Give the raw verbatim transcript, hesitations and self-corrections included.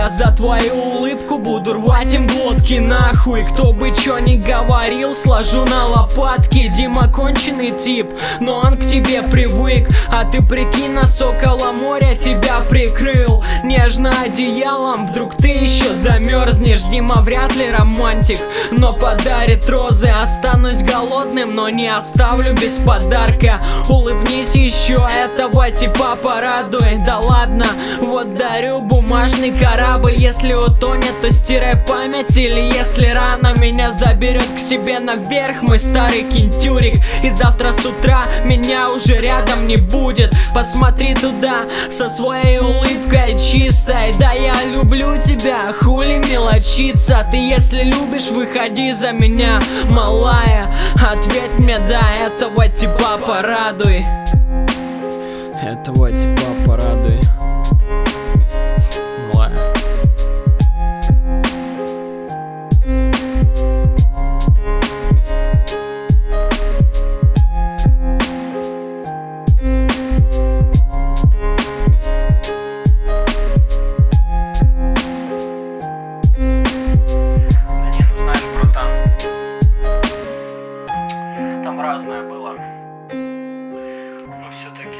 Я за твою улыбку буду рвать им глотки нахуй. Кто бы чё ни говорил, сложу на лопатки. Дима конченый тип, но он к тебе привык. А ты прикинь, носок около моря тебя прикрыл нежно одеялом. Вдруг ты еще замерзнешь. Дима вряд ли романтик, но подарит розы. Останусь голодным, но не оставлю без подарка. Улыбнись еще, этого типа порадуй. Да ладно, вот дарю бумажный корабль. Если утонет, то стирай память. Или если рано меня заберет к себе наверх мой старый кентюрик, и завтра с утра меня уже рядом не будет. Посмотри туда со своей улыбкой чистой. Да, я люблю тебя, хули мелочиться. Ты если любишь, выходи за меня, малая. Ответь мне, да, этого типа порадуй. Этого типа порадуй, малая. Разное было, но все-таки